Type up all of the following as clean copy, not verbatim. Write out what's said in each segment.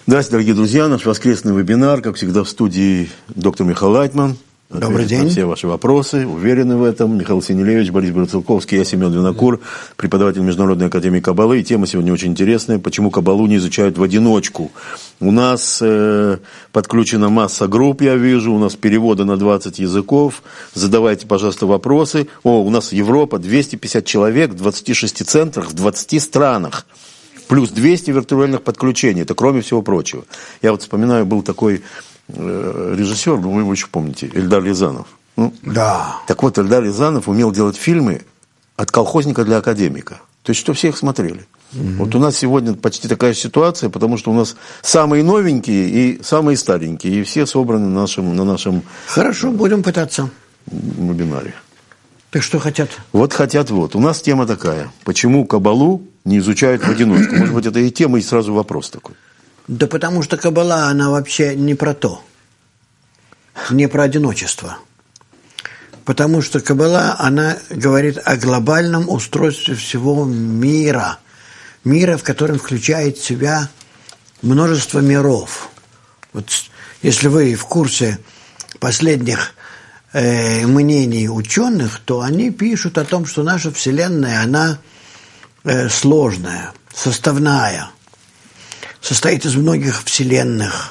Здравствуйте, дорогие друзья. Наш воскресный вебинар, как всегда, в студии доктор Михаил Лайтман. Добрый день. На все ваши вопросы, уверены в этом. Михаил Синелевич, Борис Барцелковский, я Семен Винокур, преподаватель Международной академии Каббалы. И тема сегодня очень интересная. Почему Каббалу не изучают в одиночку? У нас подключена масса групп, я вижу. У нас переводы на 20 языков. Задавайте, пожалуйста, вопросы. У нас Европа, 250 человек в 26 центрах, в 20 странах. Плюс 200 виртуальных подключений. Это кроме всего прочего. Я вот вспоминаю, был такой режиссер, вы его еще помните, Эльдар Рязанов. Да. Так вот, Эльдар Рязанов умел делать фильмы от колхозника для академика. То есть, что все их смотрели. Вот у нас сегодня почти такая ситуация, потому что у нас самые новенькие и самые старенькие. И все собраны на нашем Хорошо, будем пытаться. Вебинаре. Так что хотят? Вот хотят вот. У нас тема такая. Почему Каббалу не изучают в одиночку? Может быть, это и тема, и сразу вопрос такой. Да потому что Каббала, она вообще не про то. Не про одиночество. Потому что Каббала, она говорит о глобальном устройстве всего мира. Мира, в котором включает в себя множество миров. Вот если вы в курсе последних мнений ученых, то они пишут о том, что наша Вселенная, она сложная, составная, состоит из многих вселенных.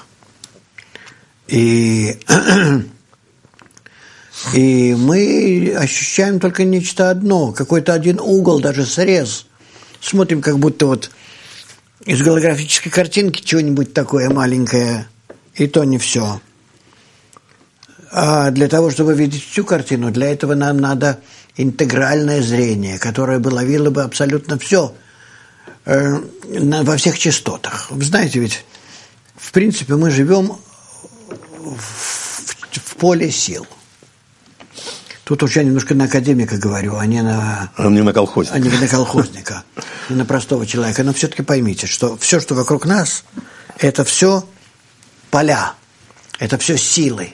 И мы ощущаем только нечто одно, какой-то один угол, даже срез. Смотрим, как будто вот из голографической картинки что-нибудь такое маленькое, и то не все. А для того, чтобы видеть всю картину, для этого нам надо интегральное зрение, которое бы ловило бы абсолютно все во всех частотах. Вы знаете, ведь в принципе мы живем в поле сил. Тут уж я немножко на академика говорю, а не на колхозника. А не на колхозника, не на простого человека. Но все-таки поймите, что все, что вокруг нас, это все поля, это все силы.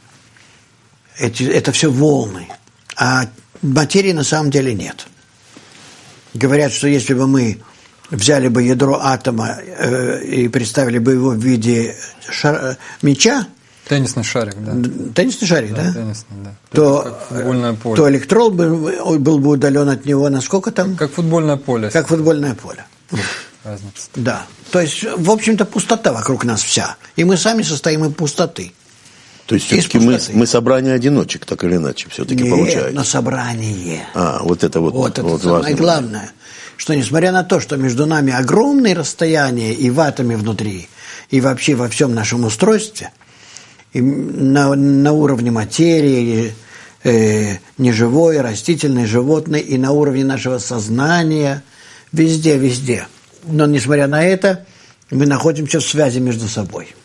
Это все волны, а материи на самом деле нет. Говорят, что если бы мы взяли бы ядро атома и представили бы его в виде мяча, теннисный шарик, да. Теннисный шарик, да? Теннисный, да. То электрон был бы удален от него на сколько там? Как футбольное поле. Как футбольное поле. Разница. Да. То есть, в общем-то, пустота вокруг нас вся. И мы сами состоим из пустоты. То есть, все-таки мы собрание одиночек, так или иначе, все-таки получается. Нет, но собрание. Вот это самое важно. Главное, что несмотря на то, что между нами огромные расстояния и в атоме внутри, и вообще во всем нашем устройстве, и на уровне материи, неживой, растительной, животной, и на уровне нашего сознания, везде. Но несмотря на это, мы находимся в связи между собой.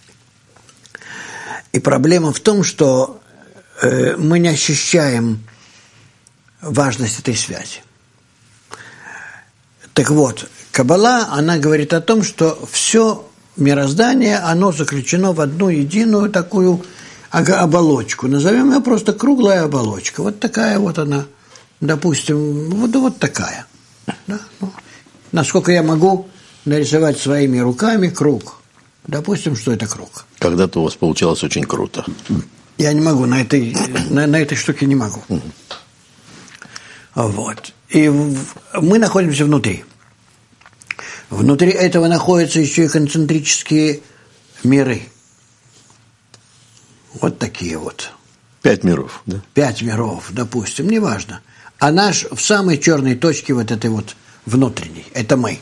И проблема в том, что мы не ощущаем важность этой связи. Так вот, Каббала, она говорит о том, что все мироздание, оно заключено в одну единую такую оболочку. Назовем ее просто круглая оболочка. Вот такая вот она, допустим, вот такая. Да? Насколько я могу нарисовать своими руками круг. Допустим, что это круг. Когда-то у вас получалось очень круто. Я не могу, на этой штуке не могу. Вот. И мы находимся внутри. Внутри этого находятся еще и концентрические миры. Вот такие вот. 5 миров, да? 5 миров, допустим, неважно. А наш в самой черной точке вот этой вот внутренней, это мы.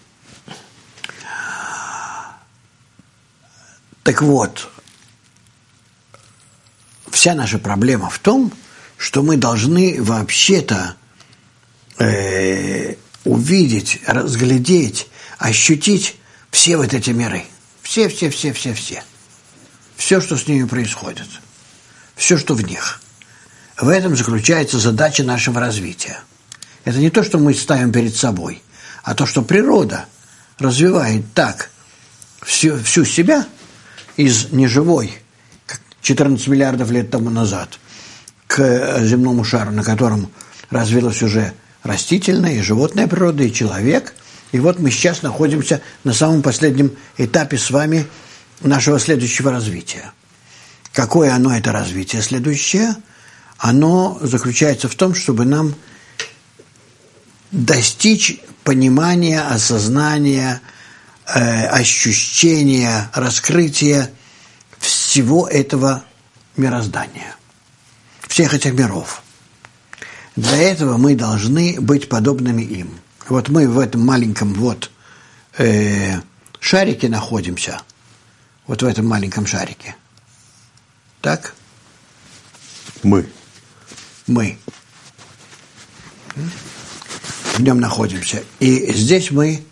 Так вот, вся наша проблема в том, что мы должны вообще-то увидеть, разглядеть, ощутить все вот эти миры. Все. Все, что с ними происходит. Все, что в них. В этом заключается задача нашего развития. Это не то, что мы ставим перед собой, а то, что природа развивает так всю себя из неживой, 14 миллиардов лет тому назад, к земному шару, на котором развилась уже растительная и животная природа, и человек, И вот мы сейчас находимся на самом последнем этапе с вами нашего следующего развития. Какое оно, это развитие следующее? Оно заключается в том, чтобы нам достичь понимания, осознания, ощущения, раскрытия всего этого мироздания, всех этих миров. Для этого мы должны быть подобными им. Вот мы в этом маленьком шарике находимся, вот в этом маленьком шарике. Так? Мы. В нем находимся. И здесь мы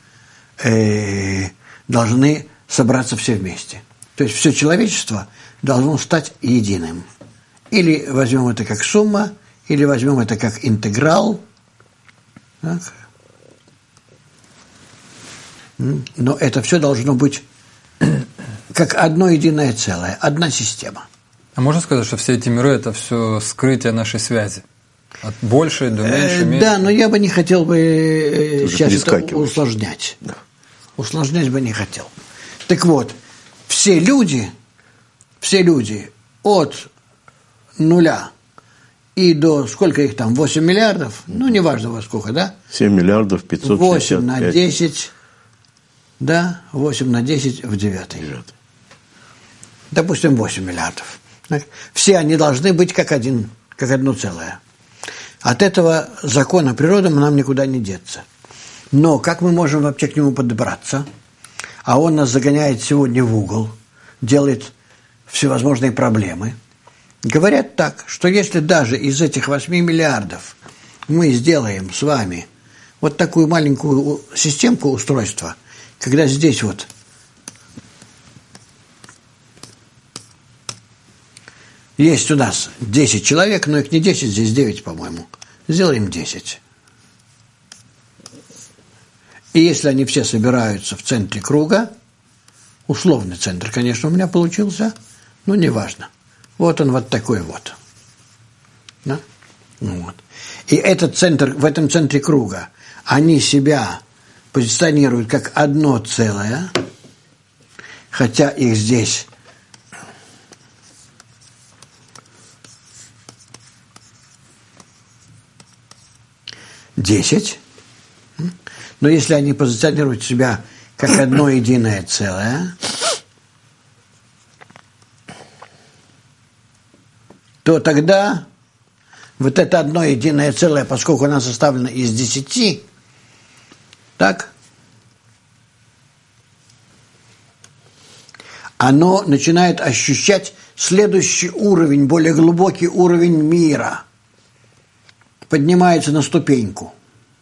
должны собраться все вместе. То есть все человечество должно стать единым. Или возьмем это как сумма, или возьмем это как интеграл. Так. Но это все должно быть как одно единое целое, одна система. А можно сказать, что все эти миры – это все скрытие нашей связи? От большей до меньшей, меньше? Да, но я бы не хотел бы сейчас это усложнять. Да. Усложнять бы не хотел. Так вот, все люди от нуля и до, сколько их там, 8 миллиардов, ну, неважно во сколько, да? 7 миллиардов 565. 8 на 10, да, 8 на 10 в 9. Допустим, 8 миллиардов. Все они должны быть как одно целое. От этого закона природы нам никуда не деться. Но как мы можем вообще к нему подобраться? А он нас загоняет сегодня в угол, делает всевозможные проблемы. Говорят так, что если даже из этих 8 миллиардов мы сделаем с вами вот такую маленькую системку устройства, когда здесь вот есть у нас 10 человек, но их не 10, здесь 9, по-моему. Сделаем 10. И если они все собираются в центре круга, условный центр, конечно, у меня получился, но неважно. Вот он вот такой вот. Да? Вот. И этот центр, в этом центре круга они себя позиционируют как одно целое, хотя их здесь 10, но если они позиционируют себя как одно единое целое, то тогда вот это одно единое целое, поскольку оно составлено из 10, так, оно начинает ощущать следующий уровень, более глубокий уровень мира, поднимается на ступеньку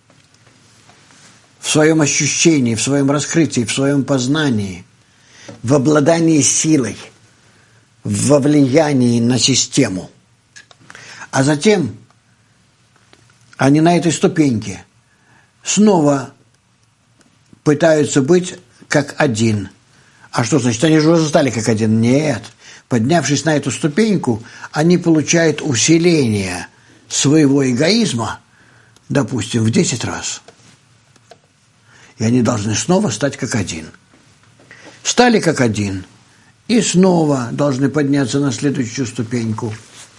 в своем ощущении, в своем раскрытии, в своем познании, в обладании силой, во влиянии на систему. А затем они на этой ступеньке снова пытаются быть как один. А что значит? Они же уже стали как один? Нет. Поднявшись на эту ступеньку, они получают усиление своего эгоизма, допустим, в 10 раз. И они должны снова стать как один. Стали как один, и снова должны подняться на следующую ступеньку.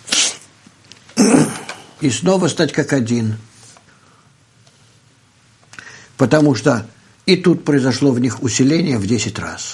И снова стать как один. Потому что и тут произошло в них усиление в 10 раз.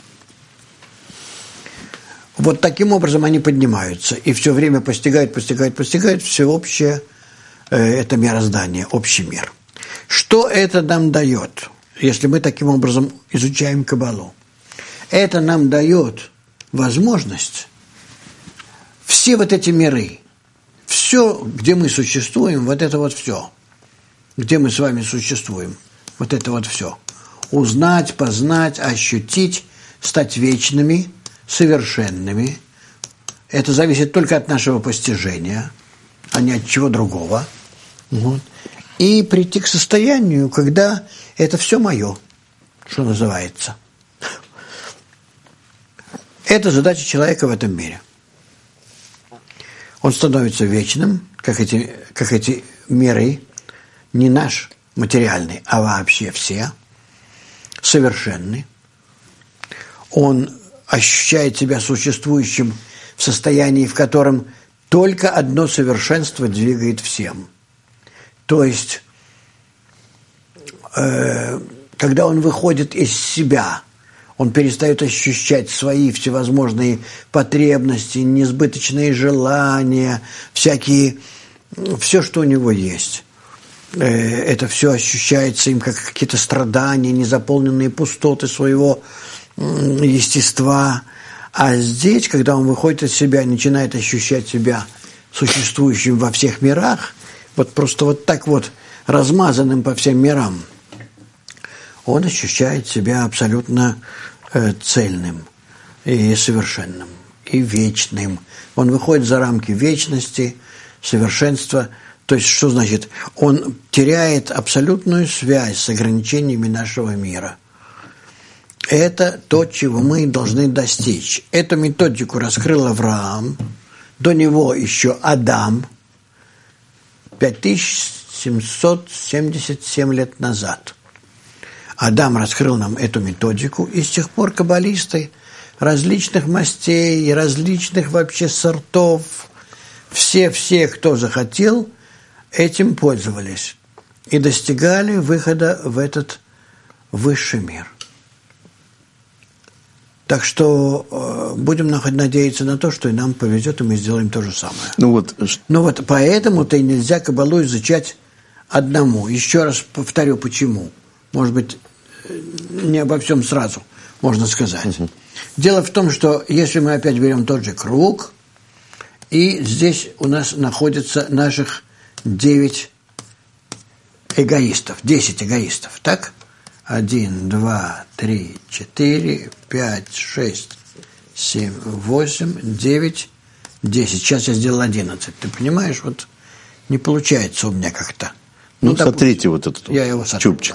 Вот таким образом они поднимаются и все время постигают всеобщее это мироздание, общий мир. Что это нам дает, если мы таким образом изучаем Каббалу? Это нам дает возможность все вот эти миры, все, где мы существуем, вот это вот все, где мы с вами существуем, вот это вот все, узнать, познать, ощутить, стать вечными, совершенными. Это зависит только от нашего постижения, а не от чего другого. Вот. И прийти к состоянию, когда это все мое, что называется. Это задача человека в этом мире. Он становится вечным, как эти миры, не наш материальный, а вообще все. совершенный, он ощущает себя существующим в состоянии, в котором только одно совершенство двигает всем. То есть, когда он выходит из себя, он перестает ощущать свои всевозможные потребности, несбыточные желания, все, что у него есть. Это все ощущается им как какие-то страдания, незаполненные пустоты своего естества. А здесь, когда он выходит из себя, начинает ощущать себя существующим во всех мирах, вот просто вот так вот размазанным по всем мирам, он ощущает себя абсолютно цельным и совершенным, и вечным. Он выходит за рамки вечности, совершенства. То есть, что значит? Он теряет абсолютную связь с ограничениями нашего мира. Это то, чего мы должны достичь. Эту методику раскрыл Авраам, до него еще Адам, 5777 лет назад. Адам раскрыл нам эту методику, и с тех пор каббалисты различных мастей, различных вообще сортов, все, кто захотел, этим пользовались и достигали выхода в этот высший мир. Так что будем надеяться на то, что и нам повезет, и мы сделаем то же самое. Но вот поэтому-то и нельзя каббалу изучать одному. Еще раз повторю, почему. Может быть, не обо всем сразу можно сказать. Дело в том, что если мы опять берем тот же круг, и здесь у нас находится наших 10 эгоистов, так? 1, 2, 3, 4, 5, 6, 7, 8, 9, 10. Сейчас я сделал 11. Ты понимаешь, вот не получается у меня как-то. Сотрите вот этот я его сотру, чубчик.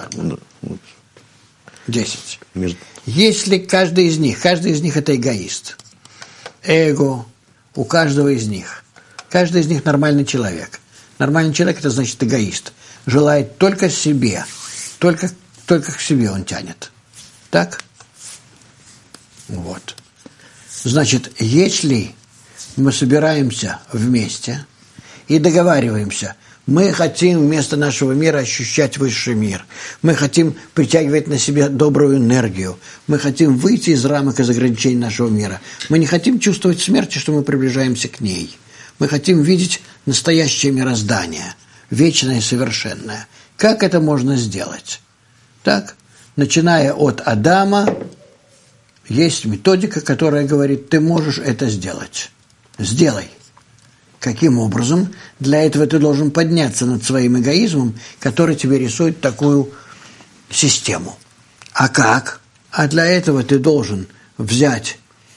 10. Если каждый из них это эгоист, эго у каждого из них. Каждый из них нормальный человек. Нормальный человек – это значит эгоист. Желает только себе, только к себе он тянет. Так? Вот. Значит, если мы собираемся вместе и договариваемся, мы хотим вместо нашего мира ощущать высший мир, мы хотим притягивать на себя добрую энергию, мы хотим выйти из рамок, из ограничений нашего мира, мы не хотим чувствовать смерти, что мы приближаемся к ней, мы хотим видеть настоящее мироздание, вечное и совершенное. Как это можно сделать? Так, начиная от Адама, есть методика, которая говорит, ты можешь это сделать. Сделай. Каким образом? Для этого ты должен подняться над своим эгоизмом, который тебе рисует такую систему. А как? А для этого ты должен взять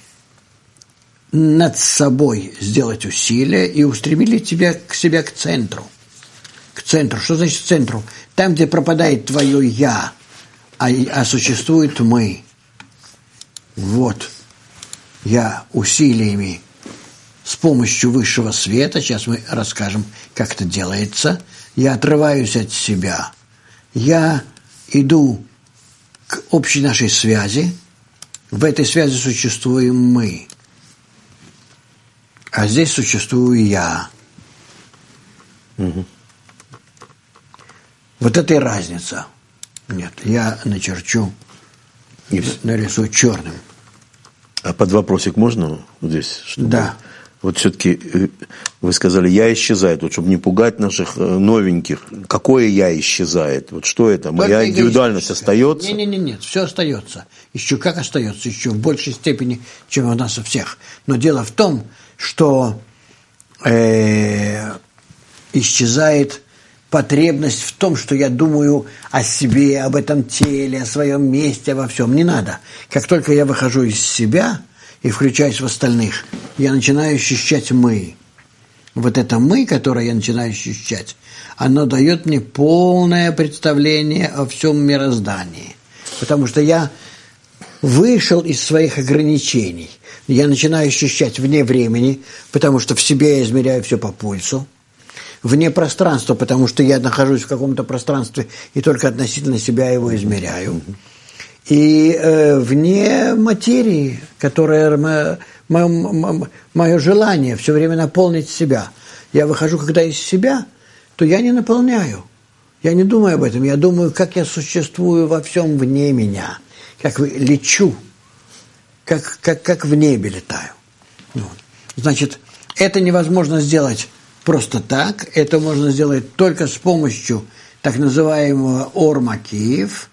над собой, сделать усилия и устремить себя к центру. К центру. Что значит к центру? Там, где пропадает твое «я», а существует «мы». Вот. Я усилиями с помощью высшего света, сейчас мы расскажем, как это делается, я отрываюсь от себя, я иду к общей нашей связи, в этой связи существуем мы, а здесь существую я. Угу. Вот это и разница. Нет, я начерчу, нарисую черным. А под вопросик можно здесь? Да. Вот все-таки вы сказали, я исчезает, вот чтобы не пугать наших новеньких. Какое я исчезает? Вот что это? Моя индивидуальность остается? Нет, все остается. Еще как остается, еще в большей степени, чем у нас у всех. Но дело в том, что исчезает потребность в том, что я думаю о себе, об этом теле, о своем месте, обо всем. Не надо. Как только я выхожу из себя и включаюсь в остальных, я начинаю ощущать «мы». Вот это «мы», которое я начинаю ощущать, оно дает мне полное представление о всем мироздании. Потому что я вышел из своих ограничений. Я начинаю ощущать вне времени, потому что в себе я измеряю все по пульсу. Вне пространства, потому что я нахожусь в каком-то пространстве и только относительно себя его измеряю. и вне материи, которая мое желание все время наполнить себя. Я выхожу, когда из себя, то я не наполняю. Я не думаю об этом. Я думаю, как я существую во всем вне меня, как лечу, как в небе летаю. Вот. Значит, это невозможно сделать просто так. Это можно сделать только с помощью так называемого Ор-Макиев,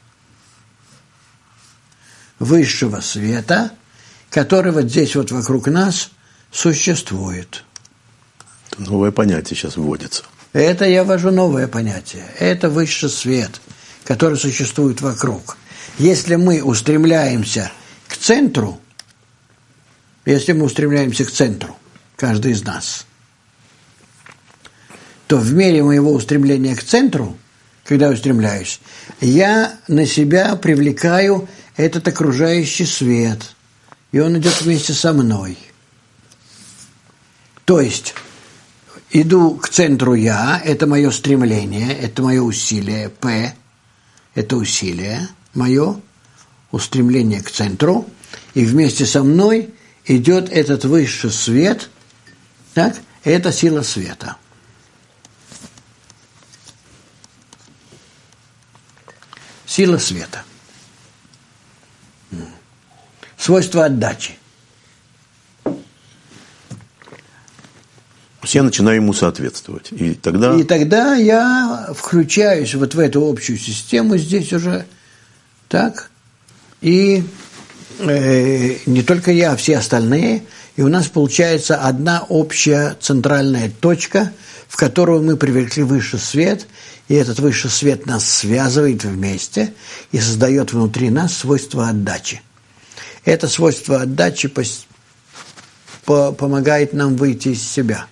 высшего света, который вот здесь вот вокруг нас существует. Новое понятие сейчас вводится. Это я ввожу новое понятие. Это высший свет, который существует вокруг. Если мы устремляемся к центру, каждый из нас, то в мере моего устремления к центру, когда я устремляюсь, я на себя привлекаю этот окружающий свет, и он идет вместе со мной. То есть иду к центру я, это мое стремление, это мое усилие, П, это усилие мое, устремление к центру, и вместе со мной идет этот высший свет, так, это сила света. Сила света. Свойство отдачи. Я начинаю ему соответствовать. И тогда я включаюсь вот в эту общую систему здесь уже, так, и не только я, а все остальные, и у нас получается одна общая центральная точка, в которую мы привлекли высший свет, и этот высший свет нас связывает вместе и создает внутри нас свойство отдачи. Это свойство отдачи помогает нам выйти из себя.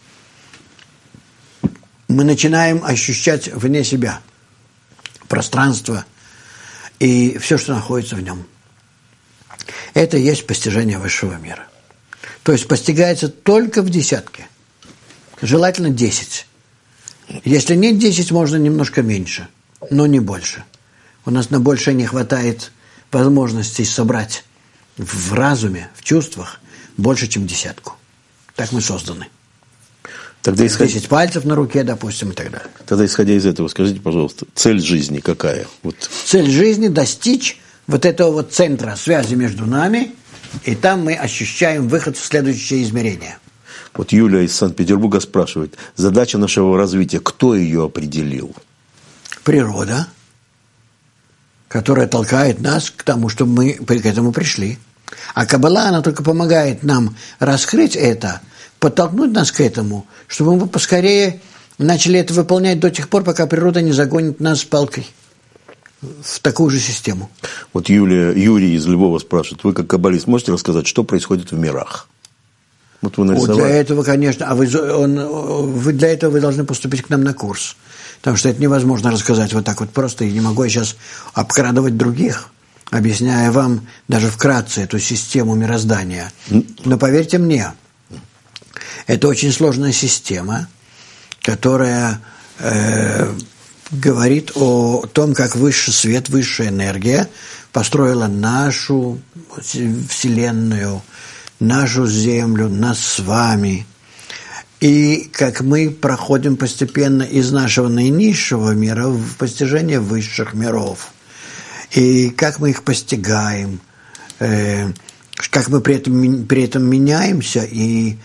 Мы начинаем ощущать вне себя пространство и все, что находится в нем. Это и есть постижение высшего мира. То есть постигается только в десятке. Желательно 10. Если нет 10, можно немножко меньше, но не больше. У нас на большее не хватает возможностей собрать в разуме, в чувствах больше, чем десятку. Так мы созданы. Тогда 10 пальцев на руке, допустим, и так далее. Тогда, исходя из этого, скажите, пожалуйста, цель жизни какая? Цель жизни – достичь вот этого вот центра связи между нами, и там мы ощущаем выход в следующее измерение. Вот Юлия из Санкт-Петербурга спрашивает, задача нашего развития, кто ее определил? Природа, которая толкает нас к тому, чтобы мы к этому пришли. А Каббала, она только помогает нам раскрыть это, подтолкнуть нас к этому, чтобы мы поскорее начали это выполнять до тех пор, пока природа не загонит нас палкой в такую же систему. Вот Юрий из Львова спрашивает, вы как каббалист можете рассказать, что происходит в мирах? Вот вы нарисовали. Для этого, конечно, для этого вы должны поступить к нам на курс. Потому что это невозможно рассказать вот так вот просто, и не могу я сейчас обкрадывать других, объясняя вам даже вкратце эту систему мироздания. Но поверьте мне, это очень сложная система, которая говорит о том, как высший свет, высшая энергия построила нашу Вселенную, нашу Землю, нас с вами. И как мы проходим постепенно из нашего наинизшего мира в постижение высших миров. И как мы их постигаем, как мы при этом меняемся и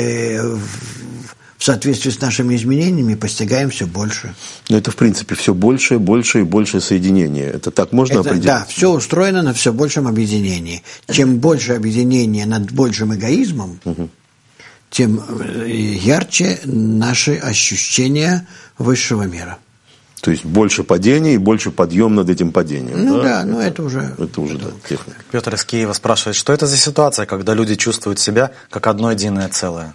в соответствии с нашими изменениями постигаем все больше. Но это, в принципе, все больше, больше и больше соединения. Это так можно определить? Да, все устроено на все большем объединении. Чем больше объединения над большим эгоизмом, тем ярче наши ощущения высшего мира. То есть больше падений и больше подъем над этим падением. Ну да, но это уже техника. Петр из Киева спрашивает, что это за ситуация, когда люди чувствуют себя как одно единое целое?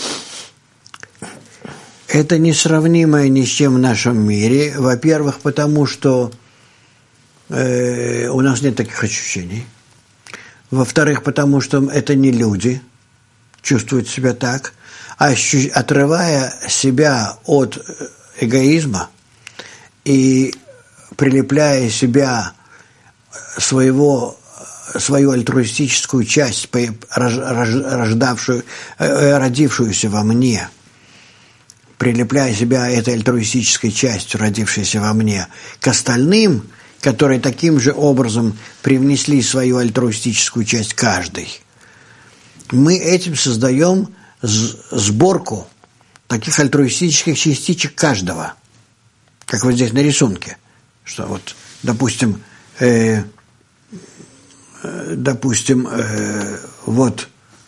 Это несравнимое ни с чем в нашем мире. Во-первых, потому что у нас нет таких ощущений. Во-вторых, потому что это не люди чувствуют себя так. Отрывая себя от эгоизма и прилепляя себя свою альтруистическую часть, родившуюся во мне, прилепляя себя этой альтруистической частью, родившейся во мне, к остальным, которые таким же образом привнесли свою альтруистическую часть каждый, мы этим создаем сборку таких альтруистических частичек каждого, как вот здесь на рисунке, что вот, допустим, вот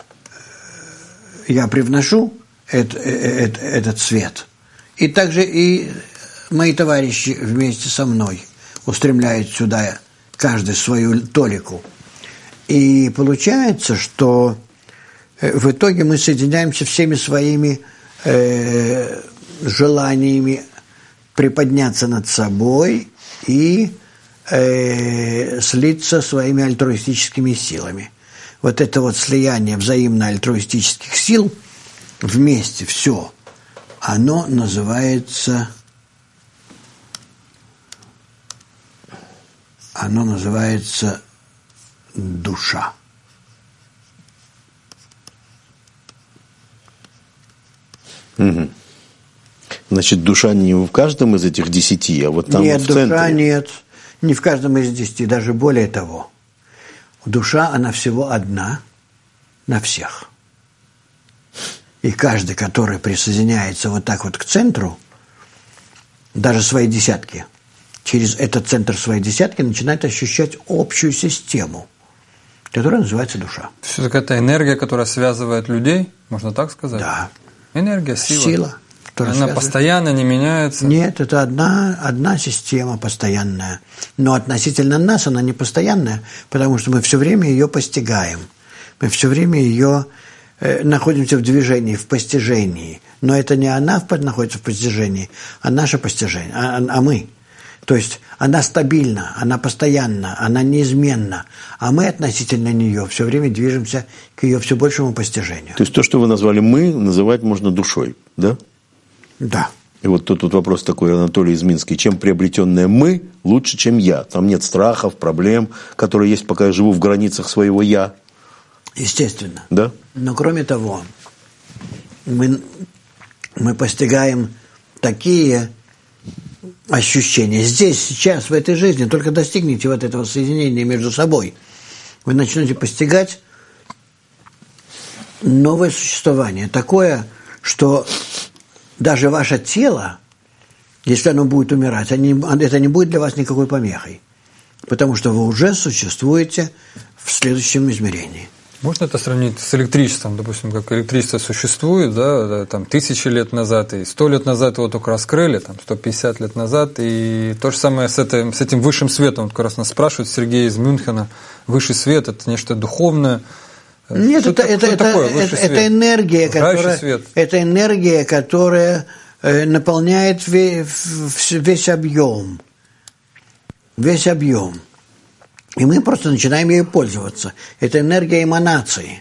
я привношу этот свет, и также и мои товарищи вместе со мной устремляют сюда каждый свою толику. И получается, что в итоге мы соединяемся всеми своими желаниями приподняться над собой и слиться своими альтруистическими силами. Вот это вот слияние взаимно альтруистических сил вместе, все, оно называется душа. Угу. Значит, душа не в каждом из этих 10, а вот там нет, в центре. Душа нет, не в каждом из 10, даже более того. Душа, она всего одна на всех. И каждый, который присоединяется вот так вот к центру, даже свои десятки, через этот центр своей десятки начинает ощущать общую систему, которая называется душа. Это какая-то энергия, которая связывает людей, можно так сказать? Да. Энергия, сила. Сила. Она постоянно не меняется? Нет, это одна система постоянная. Но относительно нас она не постоянная, потому что мы все время ее постигаем. Мы все время ее находимся в движении, в постижении. Но это не она находится в постижении, а наше постижение, а мы. То есть она стабильна, она постоянна, она неизменна, а мы относительно нее все время движемся к ее все большему постижению. То есть то, что вы назвали «мы», называть можно душой, да? Да. И вот тут вопрос такой, Анатолий из Минска. Чем приобретенное «мы» лучше, чем «я»? Там нет страхов, проблем, которые есть, пока я живу в границах своего «я». Естественно. Да? Но кроме того, мы постигаем такие ощущения. Здесь, сейчас, в этой жизни, только достигните вот этого соединения между собой, вы начнете постигать новое существование. Такое, что даже ваше тело, если оно будет умирать, это не будет для вас никакой помехой. Потому что вы уже существуете в следующем измерении. Можно это сравнить с электричеством? Допустим, как электричество существует, да, там, 1000 лет назад, и 100 лет назад его только раскрыли, там, 150 лет назад, и то же самое с этим высшим светом. Вот как раз нас спрашивает Сергей из Мюнхена. Высший свет – это нечто духовное. Нет, это энергия, которая наполняет весь объем. Весь объем. И мы просто начинаем ею пользоваться. Это энергия эманации.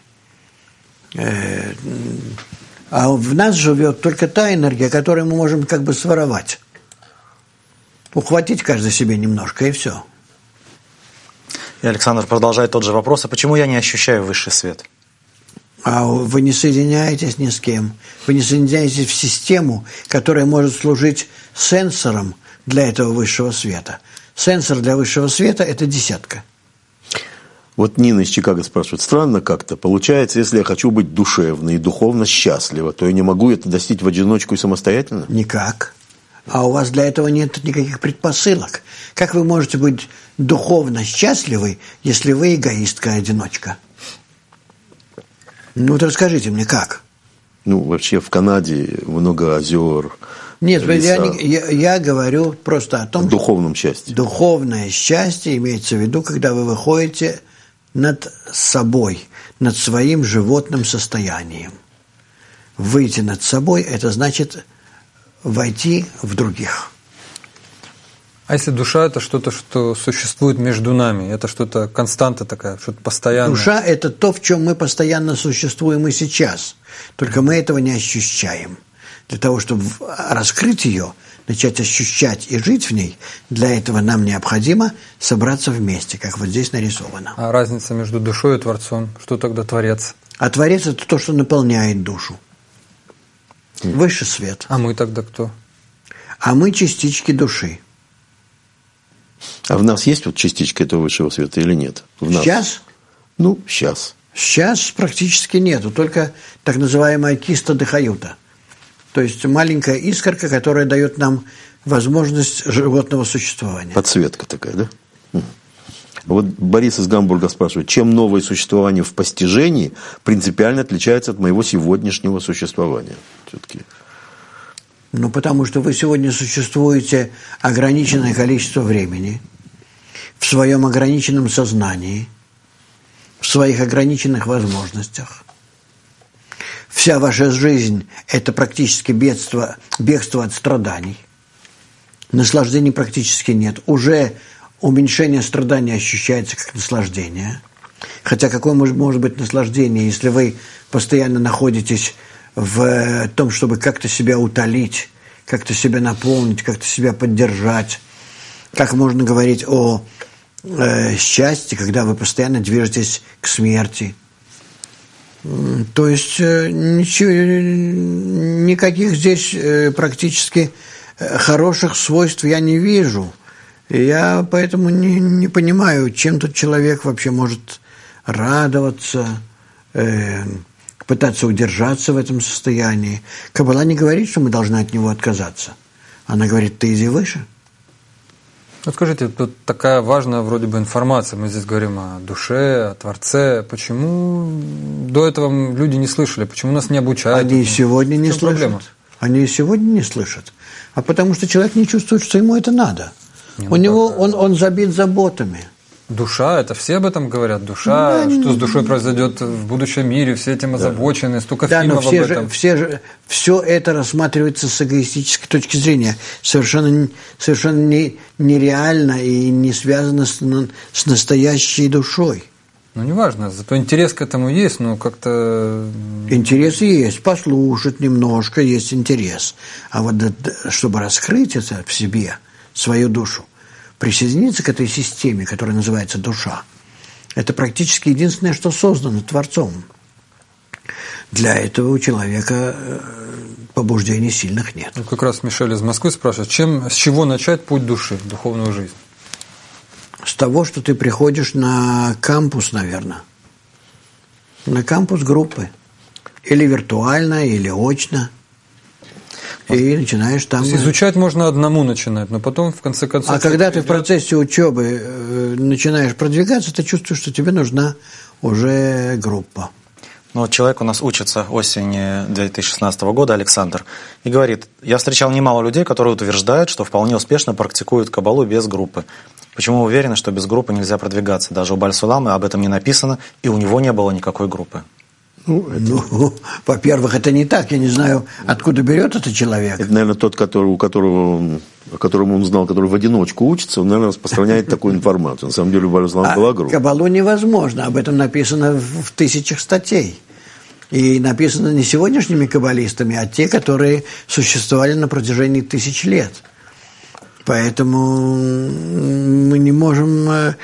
А в нас живет только та энергия, которую мы можем как бы своровать. Ухватить каждый себе немножко, и все. И Александр продолжает тот же вопрос. А почему я не ощущаю высший свет? А вы не соединяетесь ни с кем. Вы не соединяетесь в систему, которая может служить сенсором для этого высшего света. Сенсор для высшего света – это десятка. Вот Нина из Чикаго спрашивает. Странно как-то. Получается, если я хочу быть душевно и духовно счастлива, то я не могу это достичь в одиночку и самостоятельно? Никак. А у вас для этого нет никаких предпосылок. Как вы можете быть духовно счастливы, если вы эгоистка-одиночка? Ну, вот расскажите мне, как? Ну, вообще в Канаде много озер. Нет, я говорю просто о том, о духовном счастье. Духовное счастье имеется в виду, когда вы выходите над собой, над своим животным состоянием. Выйти над собой – это значит войти в других. А если душа – это что-то, что существует между нами, это что-то, константа такая, что-то постоянное? Душа – это то, в чем мы постоянно существуем и сейчас, только мы этого не ощущаем. Для того, чтобы раскрыть ее, начать ощущать и жить в ней, для этого нам необходимо собраться вместе, как вот здесь нарисовано. А разница между душой и Творцом? Что тогда Творец? А Творец – это то, что наполняет душу. Высший свет. А мы тогда кто? А мы частички души. А в нас есть вот частичка этого высшего света или нет? В нас? Сейчас? Ну, сейчас. Сейчас практически нету, только так называемая киста дыхаюта. То есть маленькая искорка, которая дает нам возможность животного существования. Подсветка такая, да? Вот Борис из Гамбурга спрашивает, чем новое существование в постижении принципиально отличается от моего сегодняшнего существования? Все-таки. Ну, потому что вы сегодня существуете ограниченное количество времени, в своем ограниченном сознании, в своих ограниченных возможностях. Вся ваша жизнь – это практически бегство от страданий. Наслаждений практически нет. Уже уменьшение страданий ощущается как наслаждение. Хотя какое может быть наслаждение, если вы постоянно находитесь в том, чтобы как-то себя утолить, как-то себя наполнить, как-то себя поддержать. Как можно говорить о счастье, когда вы постоянно движетесь к смерти? То есть никаких здесь практически хороших свойств я не вижу. И я поэтому не понимаю, чем тут человек вообще может радоваться, пытаться удержаться в этом состоянии. Каббала не говорит, что мы должны от него отказаться. Она говорит, ты иди выше. Вот скажите, тут такая важная вроде бы информация. Мы здесь говорим о душе, о Творце. Почему до этого люди не слышали? Почему нас не обучают? Они и сегодня не слышат. Проблема? Они и сегодня не слышат. А потому что человек не чувствует, что ему это надо. У него он забит заботами. Душа, это все об этом говорят. Душа, что с душой произойдет в будущем мире, все этим озабочены, столько фильмов об этом. Все это рассматривается с эгоистической точки зрения. Совершенно нереально и не связано с настоящей душой. Ну, неважно, зато интерес к этому есть, но как-то... Интерес есть, послушать немножко есть интерес. А вот чтобы раскрыть это в себе, свою душу, присоединиться к этой системе, которая называется душа, это практически единственное, что создано Творцом. Для этого у человека побуждений сильных нет. Ну, как раз Мишель из Москвы спрашивает, с чего начать путь души в духовную жизнь? С того, что ты приходишь на кампус, наверное. На кампус группы. Или виртуально, или очно. И начинаешь там... То есть изучать можно одному начинать, но потом, в конце концов... А когда ты в процессе учебы начинаешь продвигаться, ты чувствуешь, что тебе нужна уже группа. Ну, вот человек у нас учится осенью 2016 года, Александр, и говорит, я встречал немало людей, которые утверждают, что вполне успешно практикуют каббалу без группы. Почему вы уверены, что без группы нельзя продвигаться? Даже у Баль-Суламы об этом не написано, и у него не было никакой группы. Во-первых, это не так. Я не знаю, откуда берет этот человек. Это, наверное, тот, о котором он знал, который в одиночку учится, он, наверное, распространяет такую информацию. На самом деле у Баль-Суламы была группа. Каббалу невозможно. Об этом написано в тысячах статей. И написано не сегодняшними каббалистами, а те, которые существовали на протяжении 1000 лет. Поэтому мы не можем...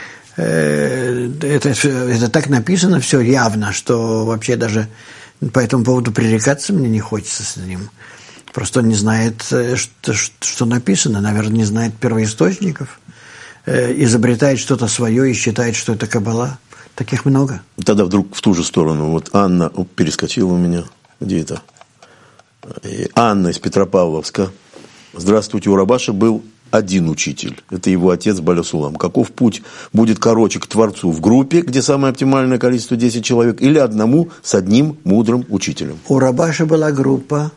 Это так написано все явно, что вообще даже по этому поводу пререкаться мне не хочется с ним. Просто он не знает, что написано, наверное, не знает первоисточников, изобретает что-то свое и считает, что это каббала. Таких много. Тогда вдруг в ту же сторону. Вот Анна перескочила у меня. Где это? Анна из Петропавловска. Здравствуйте, у Рабаша был один учитель. Это его отец Баль-Сулам. Каков путь будет короче к Творцу? В группе, где самое оптимальное количество 10 человек, или с одним мудрым учителем? У Рабаша была группа,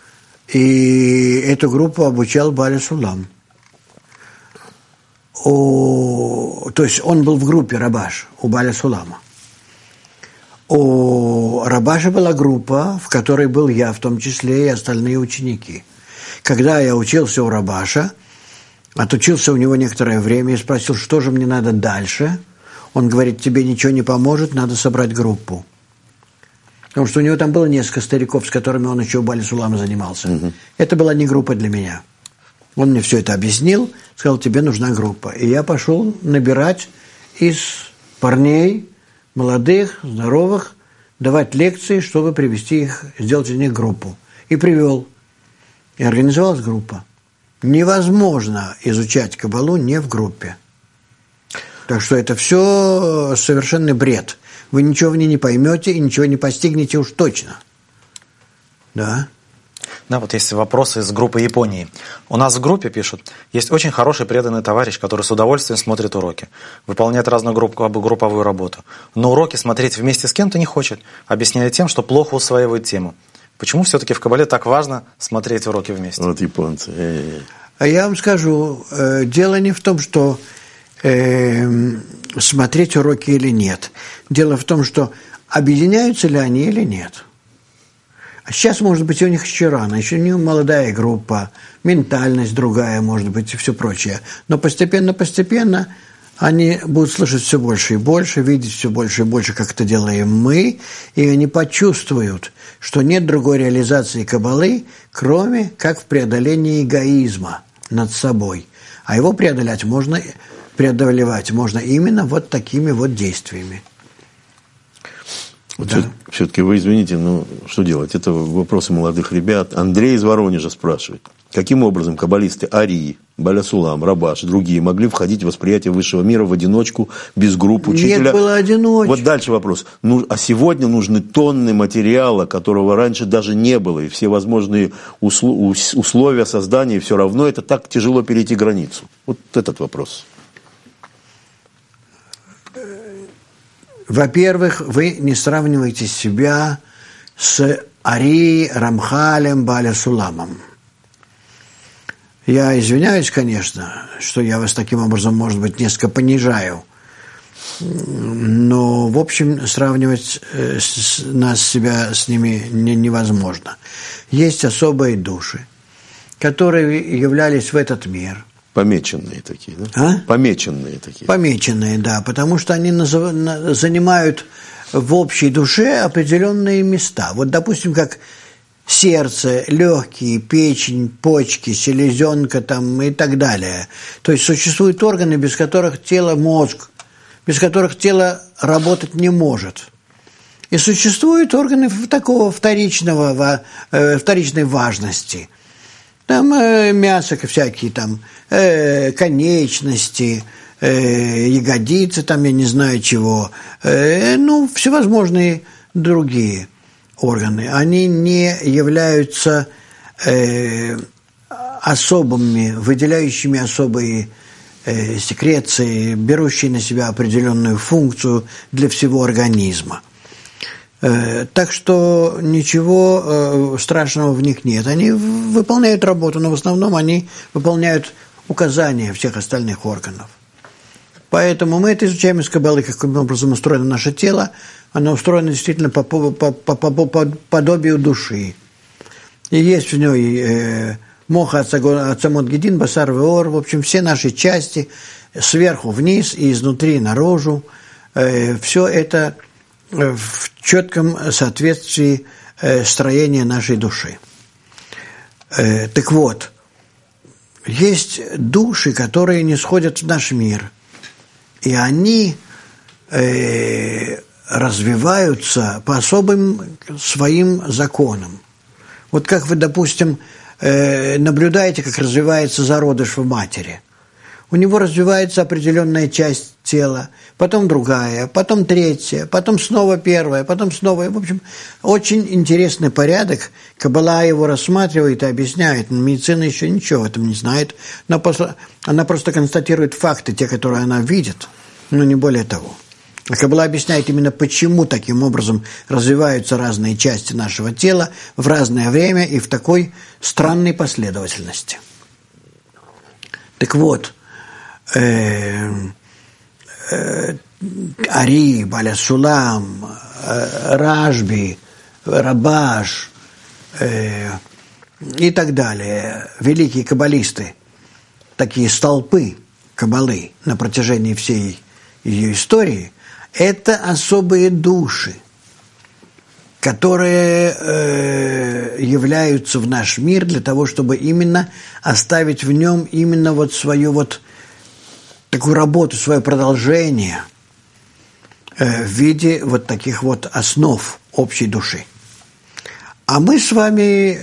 и эту группу обучал Баль-Сулам. То есть он был в группе Рабаш у Баль-Сулама. У Рабаша была группа, в которой был я, в том числе и остальные ученики. Когда я учился у Рабаша, отучился у него некоторое время и спросил, что же мне надо дальше. Он говорит, тебе ничего не поможет, надо собрать группу. Потому что у него там было несколько стариков, с которыми он еще у Баль-Сулама занимался. Это была не группа для меня. Он мне все это объяснил, сказал, тебе нужна группа. И я пошел набирать из парней, молодых, здоровых, давать лекции, чтобы привести их, сделать из них группу. И привел. И организовалась группа. Невозможно изучать каббалу не в группе. Так что это все совершенный бред. Вы ничего в ней не поймете и ничего не постигнете уж точно. Да. Да, вот есть вопросы из группы Японии. У нас в группе пишут, есть очень хороший преданный товарищ, который с удовольствием смотрит уроки, выполняет разную групповую работу. Но уроки смотреть вместе с кем-то не хочет, объясняя тем, что плохо усваивает тему. Почему все-таки в каббале так важно смотреть уроки вместе? Вот японцы. А я вам скажу, дело не в том, что смотреть уроки или нет. Дело в том, что объединяются ли они или нет. А сейчас, может быть, у них еще рано, еще у них молодая группа, ментальность другая, может быть, и все прочее. Но постепенно они будут слышать все больше и больше, видеть все больше и больше, как это делаем мы, и они почувствуют, что нет другой реализации каббалы, кроме как в преодолении эгоизма над собой. А его преодолевать можно именно вот такими вот действиями. Вот да. Все-таки вы извините, но что делать? Это вопросы молодых ребят. Андрей из Воронежа спрашивает. Каким образом каббалисты Арии, Баля Сулам, Рабаш, другие могли входить в восприятие высшего мира в одиночку, без группы учителя? Нет, было одиночество. Вот дальше вопрос. А сегодня нужны тонны материала, которого раньше даже не было, и все возможные условия создания, все равно это так тяжело перейти границу. Вот этот вопрос. Во-первых, вы не сравниваете себя с Ари, Рамхалем, Баля Суламом. Я извиняюсь, конечно, что я вас таким образом, может быть, несколько понижаю. Но, в общем, сравнивать себя с ними невозможно. Есть особые души, которые являлись в этот мир. Помеченные такие, да? А? Помеченные такие. Помеченные, да, потому что они занимают в общей душе определенные места. Вот, допустим, как сердце, легкие, печень, почки, селезенка там, и так далее. То есть существуют органы, без которых тело, мозг, без которых тело работать не может. И существуют органы такого вторичной важности. Там мясо всякие, там конечности, ягодицы, там я не знаю чего, всевозможные другие органы. Они не являются особыми, выделяющими особые секреции, берущие на себя определенную функцию для всего организма. Так что ничего страшного в них нет. Они выполняют работу, но в основном они выполняют указания всех остальных органов. Поэтому мы это изучаем из каббалы, каким образом устроено наше тело. Оно устроено действительно по подобию души. И есть в ней моха, ацамот, гедин, басар, веор, в общем, все наши части сверху вниз и изнутри наружу. Все это в четком соответствии строения нашей души. Так вот, есть души, которые не сходят в наш мир, и они развиваются по особым своим законам. Вот как вы, допустим, наблюдаете, как развивается зародыш в матери. У него развивается определенная часть тела, потом другая, потом третья, потом снова первая, потом снова. В общем, очень интересный порядок. Каббала его рассматривает и объясняет. Медицина еще ничего в этом не знает. Она просто констатирует факты, те, которые она видит, но не более того. А Каббала объясняет именно, почему таким образом развиваются разные части нашего тела в разное время и в такой странной последовательности. Так вот, Ари, Баля Сулам, Рашби, Рабаш и так далее, великие каббалисты, такие столпы каббалы на протяжении всей ее истории, это особые души, которые являются в наш мир для того, чтобы именно оставить в нем именно вот свою вот такую работу, свое продолжение в виде вот таких вот основ общей души. А мы с вами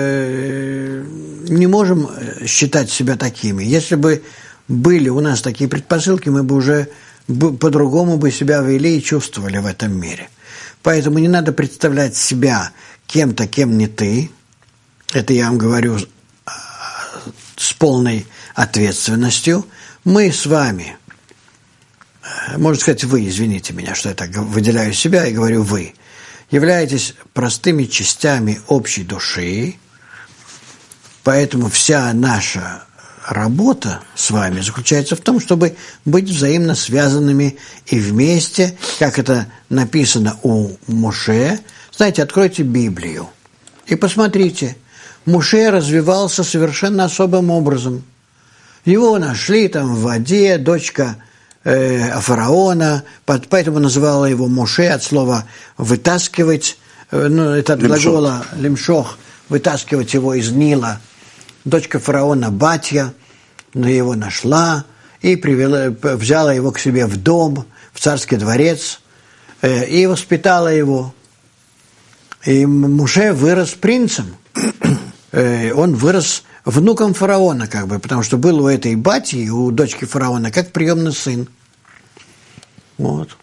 не можем считать себя такими. Если бы были у нас такие предпосылки, мы бы уже по-другому бы себя вели и чувствовали в этом мире. Поэтому не надо представлять себя кем-то, кем не ты. Это я вам говорю с полной ответственностью. Мы с вами, можно сказать вы, извините меня, что я так выделяю себя и говорю вы, являетесь простыми частями общей души, поэтому вся наша работа с вами заключается в том, чтобы быть взаимно связанными и вместе, как это написано у Моше. Знаете, откройте Библию и посмотрите. Моше развивался совершенно особым образом. Его нашли там в воде, дочка фараона, поэтому называла его Моше от слова «вытаскивать», это от глагола «лимшох», «вытаскивать его из Нила». Дочка фараона Батья его нашла и взяла его к себе в дом, в царский дворец, и воспитала его. И Моше вырос принцем. Он вырос внуком фараона, как бы, потому что был у этой Батьи, у дочки фараона, как приемный сын. Вот.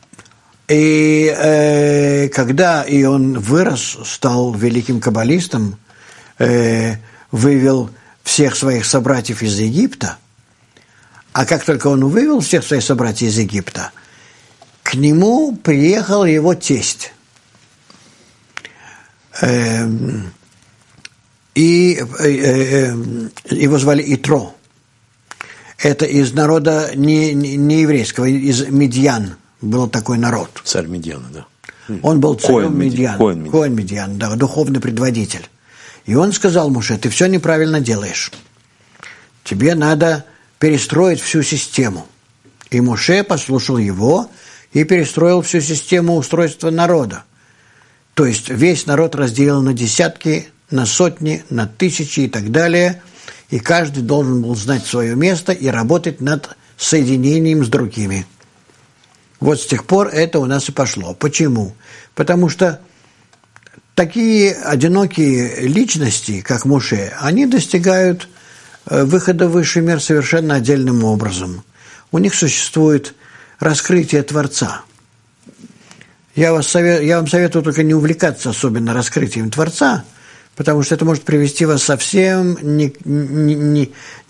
И когда и он вырос, стал великим каббалистом, вывел всех своих собратьев из Египта, а как только он вывел всех своих собратьев из Египта, к нему приехал его тесть. И его звали Итро. Это из народа не еврейского, из Медьян был такой народ. Царь Медьяна, да. Он был царем Медьяна. Коэн Медьян, да, духовный предводитель. И он сказал Моше: ты все неправильно делаешь. Тебе надо перестроить всю систему. И Моше послушал его и перестроил всю систему устройства народа. То есть весь народ разделил на десятки, на сотни, на тысячи и так далее. И каждый должен был знать свое место и работать над соединением с другими. Вот с тех пор это у нас и пошло. Почему? Потому что такие одинокие личности, как Моше, они достигают выхода в высший мир совершенно отдельным образом. У них существует раскрытие Творца. Я вам советую только не увлекаться особенно раскрытием Творца, потому что это может привести вас совсем не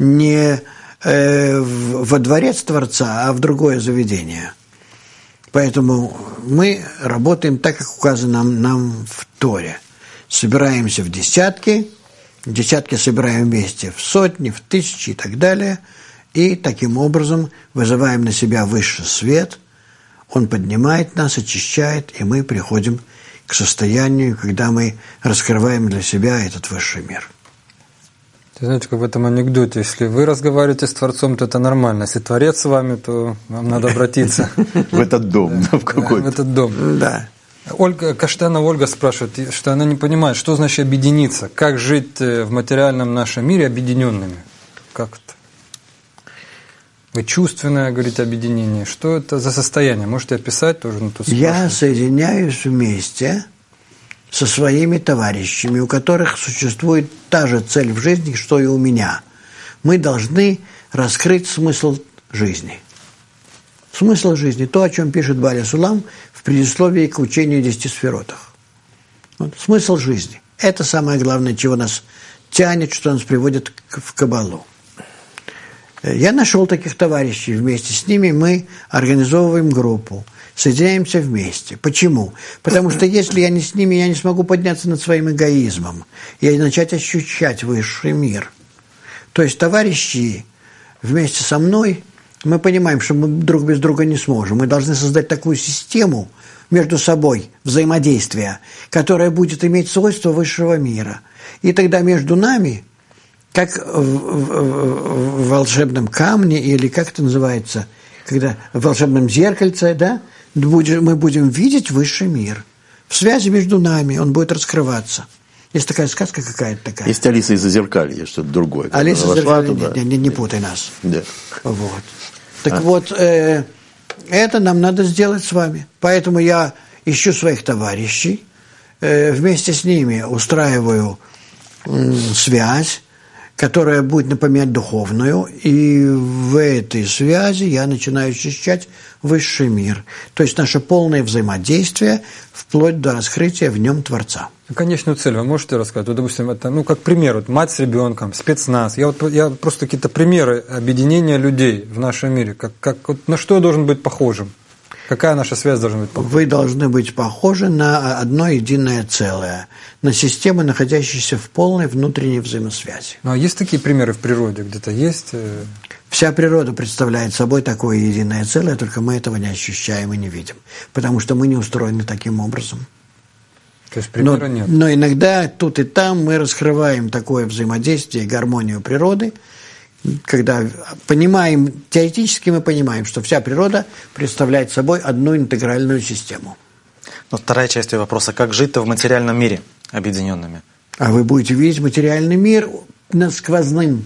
во дворец Творца, а в другое заведение. Поэтому мы работаем так, как указано нам в Торе. Собираемся в десятки собираем вместе в сотни, в тысячи и так далее, и таким образом вызываем на себя высший свет, он поднимает нас, очищает, и мы приходим к состоянию, когда мы раскрываем для себя этот высший мир. Знаете, как в этом анекдоте, если вы разговариваете с Творцом, то это нормально. Если Творец с вами, то вам надо обратиться. В этот дом, в какой-то. В этот дом. Да. Каштанова Ольга спрашивает, что она не понимает, что значит объединиться, как жить в материальном нашем мире объединенными. Как это? Вы чувственное, говорите, объединение. Что это за состояние? Можете описать тоже? Я соединяюсь вместе со своими товарищами, у которых существует та же цель в жизни, что и у меня. Мы должны раскрыть смысл жизни. Смысл жизни – то, о чем пишет Бааль Сулам в предисловии к учению о 10 сферотах. Вот, смысл жизни – это самое главное, чего нас тянет, что нас приводит в Каббалу. Я нашел таких товарищей, вместе с ними мы организовываем группу, соединяемся вместе. Почему? Потому что если я не с ними, я не смогу подняться над своим эгоизмом и начать ощущать высший мир. То есть товарищи вместе со мной, мы понимаем, что мы друг без друга не сможем. Мы должны создать такую систему между собой взаимодействия, которая будет иметь свойства высшего мира. И тогда между нами, как в волшебном камне, или как это называется, когда в волшебном зеркальце, да, мы будем видеть высший мир в В связи между нами он будет раскрываться. Есть такая сказка какая-то такая. Есть Алиса из Зазеркалья, что-то другое. Алиса из Зазеркалья, не путай нас. Да. Вот. Так вот, это нам надо сделать с вами. Поэтому я ищу своих товарищей, вместе с ними устраиваю связь, которая будет напоминать духовную, и в этой связи я начинаю ощущать высший мир. То есть наше полное взаимодействие вплоть до раскрытия в нем Творца. Конечную цель вы можете рассказать? Вот, допустим, это, как пример, вот мать с ребенком, спецназ. Я просто какие-то примеры объединения людей в нашем мире. Вот, на что я должен быть похожим? Какая наша связь должна быть похожа? Вы должны быть похожи на одно единое целое, на системы, находящиеся в полной внутренней взаимосвязи. Ну, а есть такие примеры в природе? Где-то есть? Вся природа представляет собой такое единое целое, только мы этого не ощущаем и не видим, потому что мы не устроены таким образом. То есть примера нет? Но иногда тут и там мы раскрываем такое взаимодействие, гармонию природы, когда понимаем, теоретически мы понимаем, что вся природа представляет собой одну интегральную систему. Но вторая часть вопроса: как жить-то в материальном мире объединенными? А вы будете видеть материальный мир сквозным.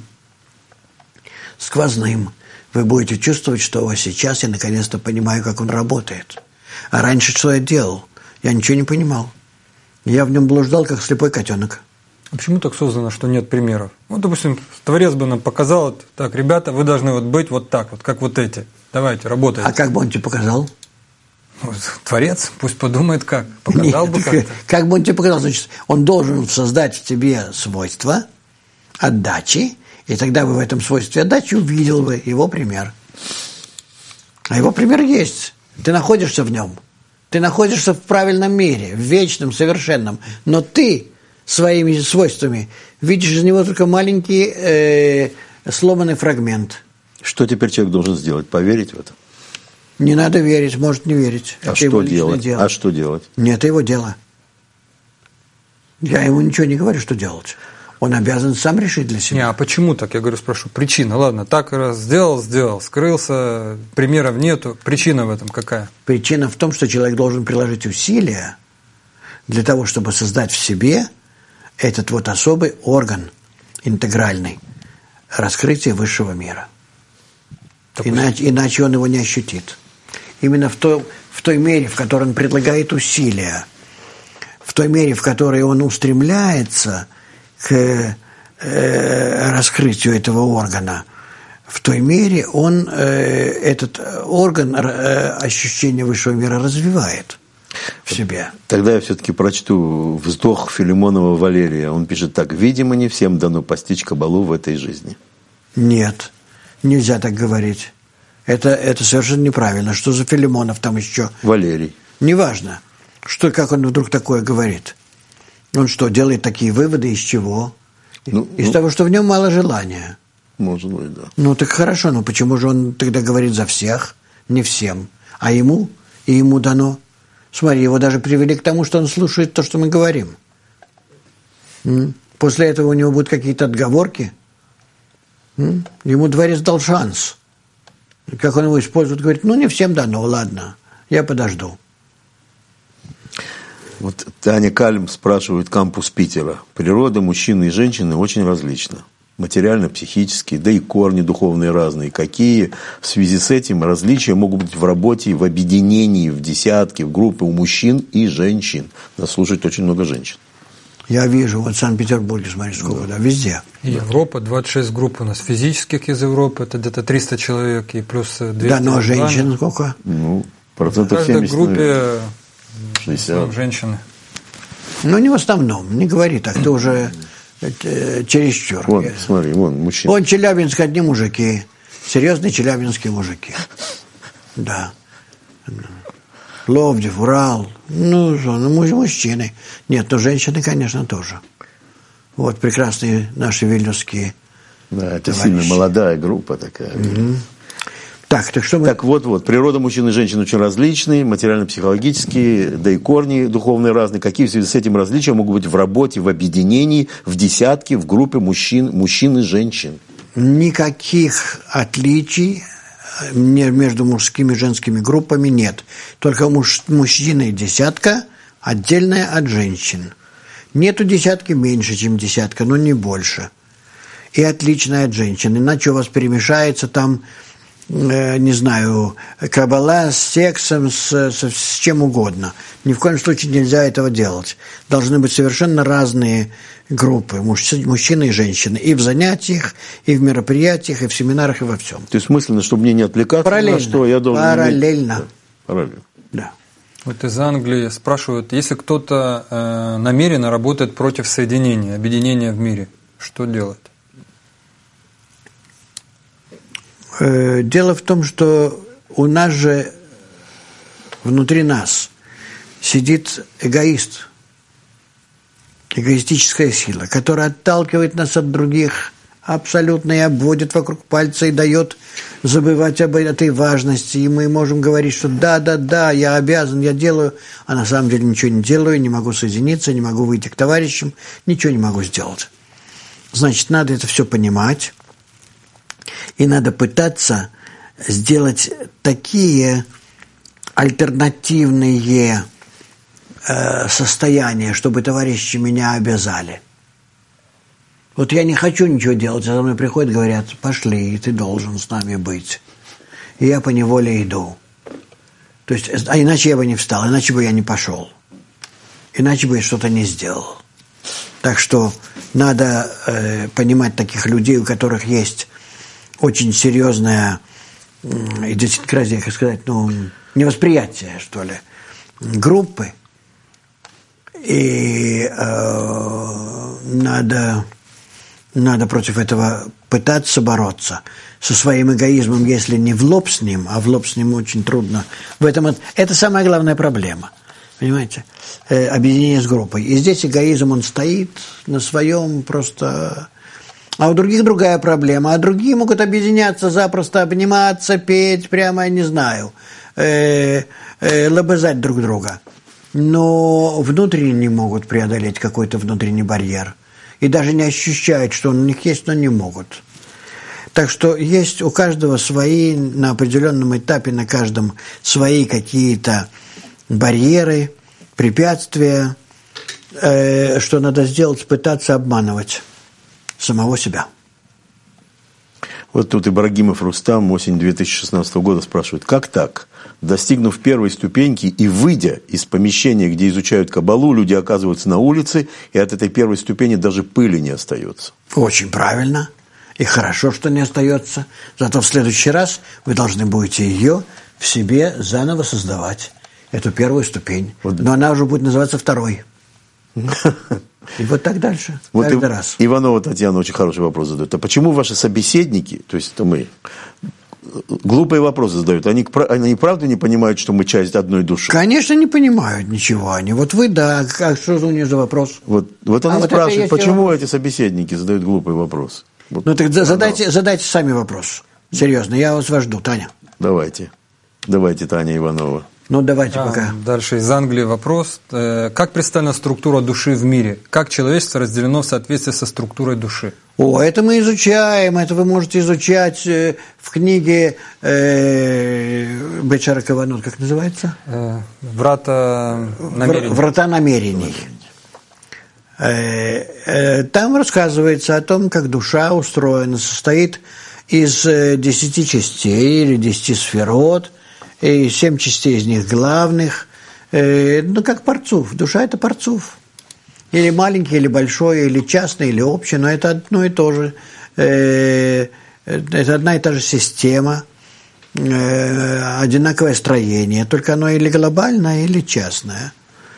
Вы будете чувствовать, что сейчас я наконец-то понимаю, как он работает. А раньше что я делал? Я ничего не понимал. Я в нем блуждал, как слепой котенок. А почему так создано, что нет примеров? Вот, допустим, Творец бы нам показал, так, ребята, вы должны быть вот так, вот как вот эти. Давайте, работайте. А как бы он тебе показал? Вот, Творец, пусть подумает как. Показал бы как-то. Как бы он тебе показал? Значит, он должен создать в тебе свойство отдачи, и тогда бы в этом свойстве отдачи увидел бы его пример. А его пример есть. Ты находишься в нем. Ты находишься в правильном мире, в вечном, совершенном. Но ты своими свойствами видишь из него только маленький сломанный фрагмент. Что теперь человек должен сделать? Поверить в это? Не надо верить, может не верить. А что делать? А что делать? Нет, это его дело. Я ему ничего не говорю, что делать. Он обязан сам решить для себя. Не, а почему так? Я говорю, спрошу. Причина, ладно, так раз сделал, скрылся, примеров нету. Причина в этом какая? Причина в том, что человек должен приложить усилия для того, чтобы создать в себе этот вот особый орган интегральный, раскрытие высшего мира. Иначе он его не ощутит. Именно в той мере, в которой он предлагает усилия, в той мере, в которой он устремляется к раскрытию этого органа, в той мере он этот орган ощущения высшего мира развивает в себе. Тогда я все-таки прочту вздох Филимонова Валерия. Он пишет так: «Видимо, не всем дано постичь Кабалу в этой жизни». Нет, нельзя так говорить. Это совершенно неправильно. Что за Филимонов там еще? Валерий. Неважно, как он вдруг такое говорит. Он что, делает такие выводы из чего? Из того, что в нем мало желания. Может быть, да. Ну так хорошо, но почему же он тогда говорит за всех, не всем, а ему? И ему дано. Смотри, его даже привели к тому, что он слушает то, что мы говорим. После этого у него будут какие-то отговорки. Ему Творец дал шанс. Как он его использует, говорит, не всем дано, ладно, я подожду. Вот Таня Кальм спрашивает, кампус Питера. Природа мужчины и женщины очень различна. Материально, психически, да и корни духовные разные. Какие в связи с этим различия могут быть в работе, в объединении, в десятки, в группы у мужчин и женщин? Нас слушает очень много женщин. Я вижу, вот в Санкт-Петербурге, смотри, сколько, да, везде. И Европа, 26 групп у нас физических из Европы, это где-то 300 человек, и плюс 200. Да, но женщин сколько? Процентов 70. В каждой группе 60. женщины. Не в основном, не говори так, ты уже чересчур. Вон, смотри, вон мужчина. Вон Челябинск, одни мужики, серьезные челябинские мужики. Да. Пловдив, Урал, мужчины. Нет, женщины, конечно, тоже. Вот прекрасные наши вильнюсские Да, это товарищи. сильно молодая группа такая. Так что мы... Так вот, природа мужчин и женщин очень различные, материально-психологические, да и корни духовные разные. Какие в связи с этим различия могут быть в работе, в объединении, в десятке, в группе мужчин и женщин? Никаких отличий между мужскими и женскими группами нет. Только мужчины десятка, отдельная от женщин. Нету десятки меньше, чем десятка, но не больше. И отличная от женщин. Иначе у вас перемешается там, не знаю, каббала с сексом, с чем угодно. Ни в коем случае нельзя этого делать. Должны быть совершенно разные группы, мужчины и женщины. И в занятиях, и в мероприятиях, и в семинарах, и во всем. То есть мысленно, чтобы мне не отвлекаться, параллельно. На что я должен... Параллельно. Параллельно. Да. Вот из Англии спрашивают, если кто-то намеренно работает против соединения, объединения в мире, что делать? Дело в том, что у нас же, внутри нас, сидит эгоист, эгоистическая сила, которая отталкивает нас от других абсолютно и обводит вокруг пальца и дает забывать об этой важности. И мы можем говорить, что да, я обязан, я делаю, а на самом деле ничего не делаю, не могу соединиться, не могу выйти к товарищам, ничего не могу сделать. Значит, надо это все понимать. И надо пытаться сделать такие альтернативные состояния, чтобы товарищи меня обязали. Вот я не хочу ничего делать, а за мной приходят, говорят, пошли, ты должен с нами быть. И я поневоле иду. То есть, а иначе я бы не встал, иначе бы я не пошел. Иначе бы я что-то не сделал. Так что надо понимать таких людей, у которых есть очень серьезное идиосинкразия, как сказать, невосприятие, что ли, группы. И надо против этого пытаться бороться. Со своим эгоизмом, если не в лоб с ним, а в лоб с ним очень трудно. Это самая главная проблема. Понимаете? Объединение с группой. И здесь эгоизм, он стоит на своем просто... А у других другая проблема. А другие могут объединяться, запросто обниматься, петь, прямо, я не знаю, лобызать друг друга. Но внутренне не могут преодолеть какой-то внутренний барьер. И даже не ощущают, что он у них есть, но не могут. Так что есть у каждого свои, на определенном этапе, на каждом свои какие-то барьеры, препятствия, что надо сделать, пытаться обманывать самого себя. Вот тут Ибрагимов Рустам, осень 2016 года, спрашивает, как так? Достигнув первой ступеньки и выйдя из помещения, где изучают каббалу, люди оказываются на улице, и от этой первой ступени даже пыли не остается. Очень правильно. И хорошо, что не остается. Зато в следующий раз вы должны будете ее в себе заново создавать, эту первую ступень. Но она уже будет называться второй. И вот так дальше, каждый раз. Иванова Татьяна очень хороший вопрос задает. А почему ваши собеседники, то есть это мы, глупые вопросы задают? Они правда не понимают, что мы часть одной души? Конечно, не понимают ничего они. Вот вы, да. А что у нее за вопрос? Вот она спрашивает, почему эти собеседники задают глупый вопрос? Вот, ну так задайте сами вопрос. Серьезно, я вас жду, Таня. Давайте, Таня Иванова. Ну, давайте пока. Дальше из Англии вопрос. Как представлена структура души в мире? Как человечество разделено в соответствии со структурой души? Это мы изучаем. Это вы можете изучать в книге Бейшара Каванот, как называется? Врата намерений. Врата намерений. Там рассказывается о том, как душа устроена, состоит из 10 частей или 10 сферот, и 7 частей из них главных, как парцуф. Душа – это парцуф. Или маленький, или большой, или частный, или общий, но это одно и то же. Это одна и та же система, одинаковое строение, только оно или глобальное, или частное.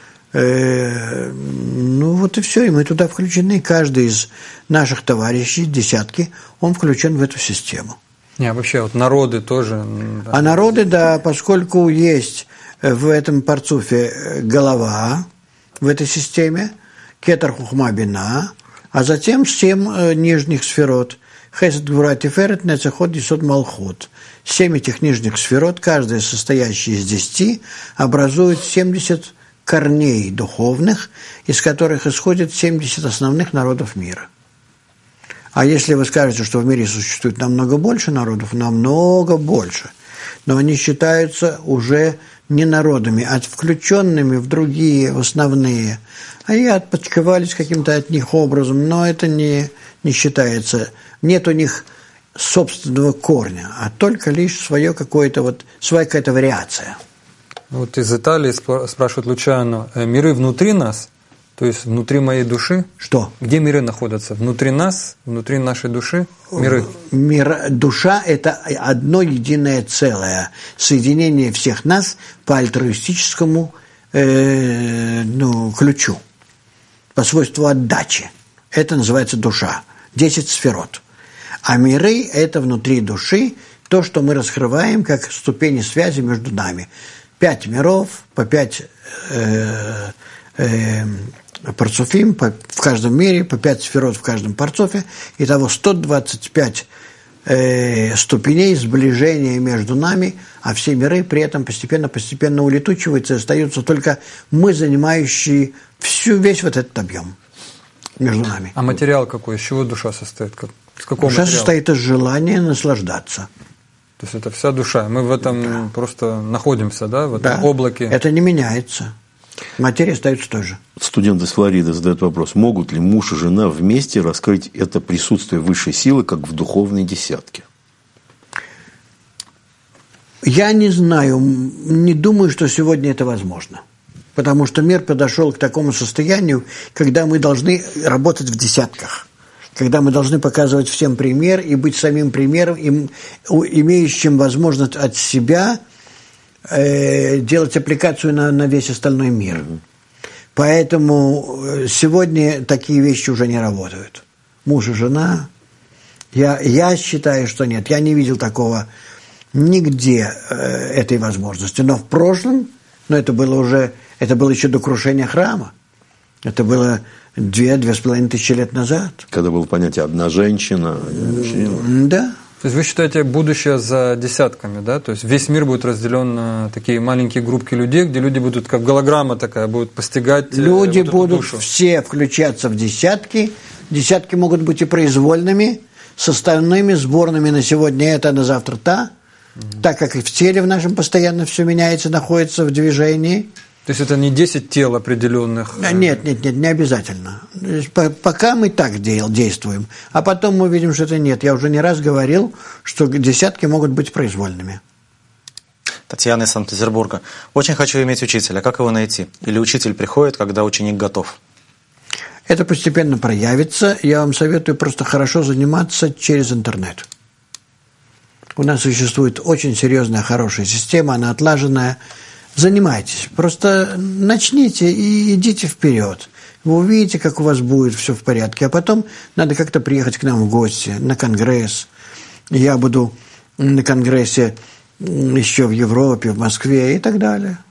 Вот и все, и мы туда включены. Каждый из наших товарищей, десятки, он включен в эту систему. Не, вообще вот народы тоже. Да. А народы, да, поскольку есть в этом парцуфе голова, в этой системе, кетер хухма бина, а затем 7 нижних сферот, хесед гвура тиферет нецехот есод малхут. 7 этих нижних сферот, каждая состоящая из 10, образует 70 корней духовных, из которых исходят 70 основных народов мира. А если вы скажете, что в мире существует намного больше народов, намного больше, но они считаются уже не народами, а включенными в другие, в основные. Они отпочковались каким-то от них образом, но это не считается. Нет у них собственного корня, а только лишь своя какая-то вариация. Вот из Италии спрашивают Лучано, миры внутри нас, то есть внутри моей души? Что? Где миры находятся? Внутри нас, внутри нашей души? Миры? Душа – это одно единое целое, соединение всех нас по альтруистическому ключу, по свойству отдачи. Это называется душа, 10 сферот. А миры – это внутри души то, что мы раскрываем как ступени связи между нами. 5 миров, по 5 парцуфим в каждом мире, по 5 сферот в каждом парцуфе. Итого 125 ступеней сближения между нами, а все миры при этом постепенно улетучиваются, и остаются только мы, занимающие весь вот этот объем между нами. А материал какой? Из чего душа состоит? Из какого душа материала? Состоит из желания наслаждаться. То есть это вся душа. Мы в этом просто находимся, да, в этом облаке. Это не меняется. Материя остается той же. Студент из Флориды задает вопрос: могут ли муж и жена вместе раскрыть это присутствие высшей силы, как в духовной десятке? Я не знаю, не думаю, что сегодня это возможно. Потому что мир подошел к такому состоянию, когда мы должны работать в десятках. Когда мы должны показывать всем пример и быть самим примером, имеющим возможность от себя делать аппликацию на весь остальной мир. Поэтому сегодня такие вещи уже не работают. Муж и жена, я считаю, что нет. Я не видел такого нигде этой возможности. Но в прошлом, это было еще до крушения храма. Это было 2,5 тысячи лет назад. Когда было понятие «одна женщина», мужчина. Да. То есть вы считаете будущее за десятками, да? То есть весь мир будет разделен на такие маленькие группки людей, где люди будут, как голограмма такая, будут постигать люди вот будут душу. Все включаться в десятки. Десятки могут быть и произвольными, составными, сборными на сегодня это, а на завтра та. Так как и в теле в нашем постоянно все меняется, находится в движении. То есть это не 10 тел определенных? Нет, не обязательно. Пока мы так действуем, а потом мы видим, что это нет. Я уже не раз говорил, что десятки могут быть произвольными. Татьяна из Санкт-Петербурга. Очень хочу иметь учителя. Как его найти? Или учитель приходит, когда ученик готов? Это постепенно проявится. Я вам советую просто хорошо заниматься через интернет. У нас существует очень серьезная, хорошая система, она отлаженная. Занимайтесь, просто начните и идите вперед. Вы увидите, как у вас будет все в порядке, а потом надо как-то приехать к нам в гости, на конгресс. Я буду на конгрессе еще в Европе, в Москве и так далее.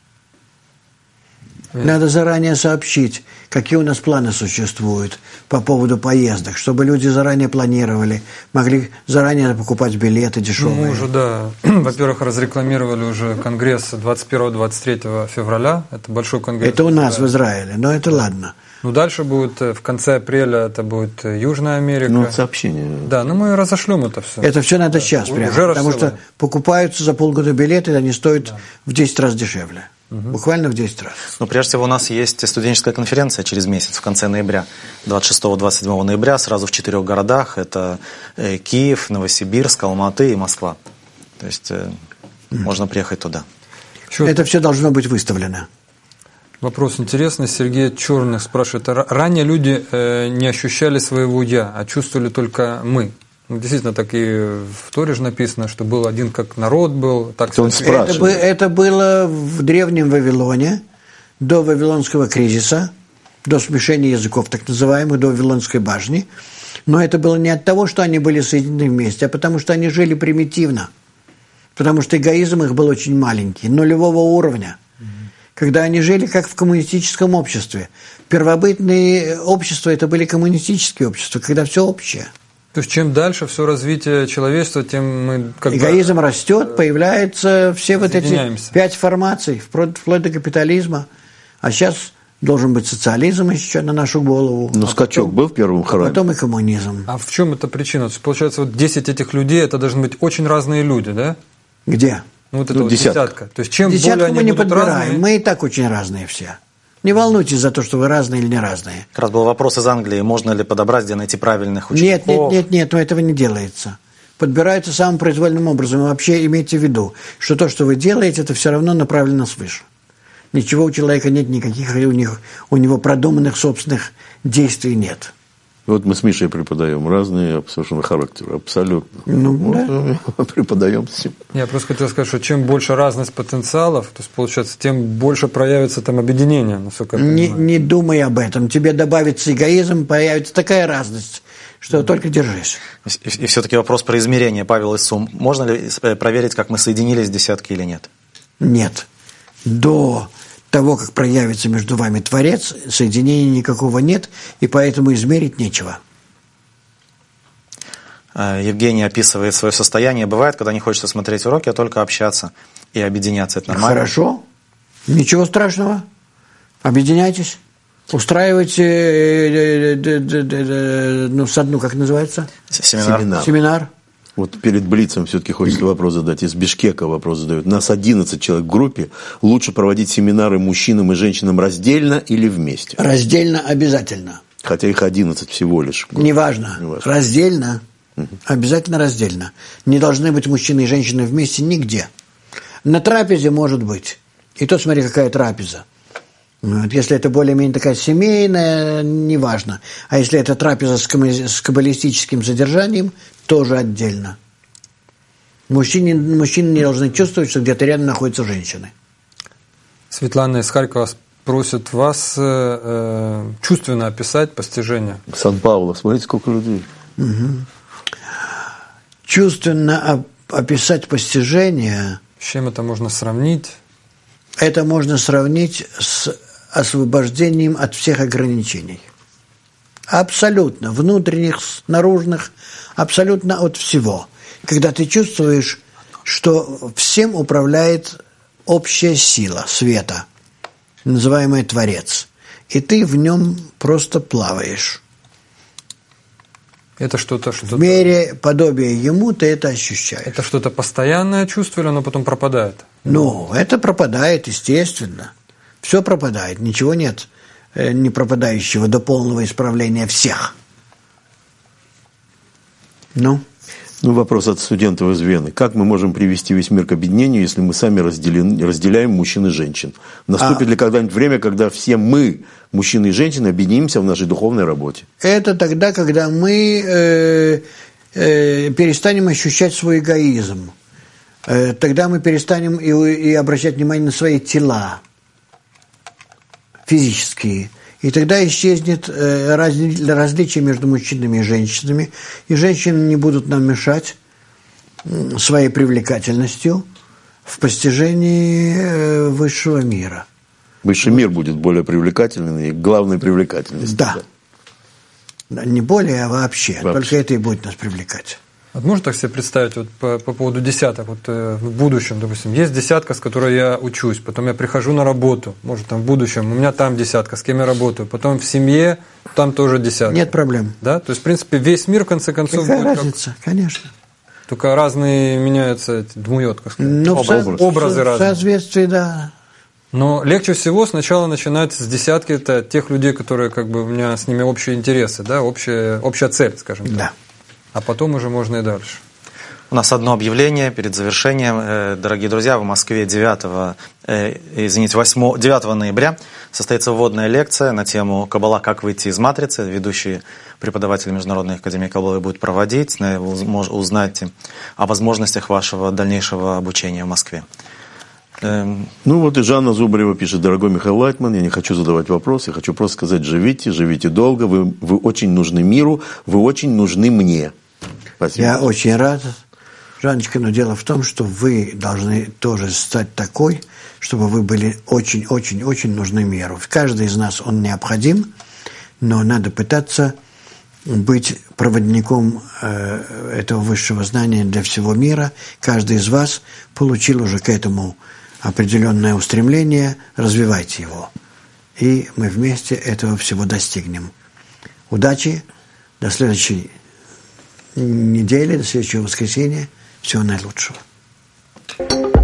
Надо заранее сообщить, какие у нас планы существуют по поводу поездок, чтобы люди заранее планировали, могли заранее покупать билеты дешевые. Мы уже, да, во-первых, разрекламировали уже конгресс 21-23 февраля, это большой конгресс. Это у нас в Израиле, но это ладно. Ну, дальше будет, в конце апреля, это будет Южная Америка. Ну, сообщение. Да, мы разошлем это все. Это все надо сейчас прямо, уже потому что покупаются за полгода билеты, они стоят в 10 раз дешевле. Буквально в 10 раз. Ну, прежде всего, у нас есть студенческая конференция через месяц, в конце ноября, 26-27 ноября, сразу в 4 городах. Это Киев, Новосибирск, Алматы и Москва. То есть можно приехать туда. Это все должно быть выставлено. Вопрос интересный. Сергей Черных спрашивает. Ранее люди не ощущали своего «я», а чувствовали только «мы». Ну, действительно, так и в Торе же написано, что был один как народ был. Так он спрашивает. Это было в древнем Вавилоне, до Вавилонского кризиса, до смешения языков, так называемых, до Вавилонской башни. Но это было не от того, что они были соединены вместе, а потому что они жили примитивно. Потому что эгоизм их был очень маленький, нулевого уровня. Когда они жили как в коммунистическом обществе. Первобытные общества – это были коммунистические общества, когда все общее. То есть, чем дальше все развитие человечества, тем мы эгоизм растет, появляются все вот эти 5 формаций, вплоть до капитализма. А сейчас должен быть социализм еще на нашу голову. Но скачок был в первом храме. Потом и коммунизм. А в чем эта причина? То есть, получается, вот 10 этих людей, это должны быть очень разные люди, да? Где? Ну, вот это вот десятка. То есть чем Десятку более они мы не будут подбираем. разные... Мы и так очень разные все. Не волнуйтесь за то, что вы разные или не разные. Как раз был вопрос из Англии, можно ли подобрать, где найти правильных учеников? Нет, но этого не делается. Подбираются самым произвольным образом. И вообще имейте в виду, что то, что вы делаете, это все равно направлено свыше. Ничего у человека нет, никаких у него продуманных собственных действий нет. Вот мы с Мишей преподаем разные совершенно характеры, абсолютно. Да. Преподаем всем. Я просто хотел сказать, что чем больше разность потенциалов, то есть, получается, тем больше проявится там объединение, насколько я понимаю. Не думай об этом. Тебе добавится эгоизм, появится такая разность, что только держись. И все-таки вопрос про измерение, Павел из Сум. Можно ли проверить, как мы соединились в десятке или нет? Нет. До того, как проявится между вами Творец, соединения никакого нет, и поэтому измерить нечего. Евгений описывает свое состояние. Бывает, когда не хочется смотреть уроки, а только общаться и объединяться. Это нормально? Хорошо. Ничего страшного. Объединяйтесь. Устраивайте, как называется? Семинар. Вот перед Блицем все-таки хочется вопрос задать. Из Бишкека вопрос задают. Нас 11 человек в группе. Лучше проводить семинары мужчинам и женщинам раздельно или вместе? Раздельно обязательно. Хотя их 11 всего лишь. Неважно. Раздельно. Обязательно раздельно. Не должны быть мужчины и женщины вместе нигде. На трапезе может быть. И то смотри, какая трапеза. Вот, если это более-менее такая семейная, неважно. А если это трапеза с каббалистическим содержанием, тоже отдельно. Мужчины не должны чувствовать, что где-то рядом находятся женщины. Светлана из Харькова просит вас чувственно описать постижение. Сан-Пауло, смотрите, сколько людей. Угу. Чувственно описать постижение. С чем это можно сравнить? Это можно сравнить с освобождением от всех ограничений. Абсолютно. Внутренних, наружных, абсолютно от всего. Когда ты чувствуешь, что всем управляет общая сила света, называемая Творец. И ты в нем просто плаваешь. Это что-то... В мере подобия ему ты это ощущаешь. Это что-то постоянное чувство, или оно потом пропадает? Ну, это пропадает, естественно. Все пропадает, ничего нет не пропадающего до полного исправления всех. Ну, вопрос от студентов из Вены. Как мы можем привести весь мир к объединению, если мы сами разделяем мужчин и женщин? Наступит ли когда-нибудь время, когда все мы, мужчины и женщины, объединимся в нашей духовной работе? Это тогда, когда мы перестанем ощущать свой эгоизм. Тогда мы перестанем и обращать внимание на свои тела физические. И тогда исчезнет различие между мужчинами и женщинами. И женщины не будут нам мешать своей привлекательностью в постижении высшего мира. Высший мир будет более привлекательный, и главной привлекательностью. Да. Не более, а вообще. Только это и будет нас привлекать. Вот можно так себе представить вот по поводу десяток, вот в будущем, допустим, есть десятка, с которой я учусь, потом я прихожу на работу, может там в будущем, у меня там десятка, с кем я работаю, потом в семье, там тоже десятка. Нет проблем. Да? То есть, в принципе, весь мир, в конце концов, какая будет разница, конечно. Только разные меняются, дмует, как сказать, образы разные. В соответствии, да. Но легче всего сначала начинать с десятки, это тех людей, которые как бы у меня с ними общие интересы, да, общая цель, скажем так. Да. А потом уже можно и дальше. У нас одно объявление перед завершением. Дорогие друзья, в Москве 9 ноября состоится вводная лекция на тему «Каббала. Как выйти из матрицы». Ведущий преподаватель Международной академии Каббалы будет проводить. Узнаете о возможностях вашего дальнейшего обучения в Москве. И Жанна Зубарева пишет: дорогой Михаил Лайтман, я не хочу задавать вопрос, я хочу просто сказать: живите долго, вы очень нужны миру, вы очень нужны мне. Спасибо. Я очень рад, Жанночка, но дело в том, что вы должны тоже стать такой, чтобы вы были очень-очень-очень нужны миру. Каждый из нас он необходим, но надо пытаться быть проводником этого высшего знания для всего мира. Каждый из вас получил уже к этому определенное устремление, развивайте его. И мы вместе этого всего достигнем. Удачи, до следующей недели, до следующего воскресенья. Всего наилучшего. нет.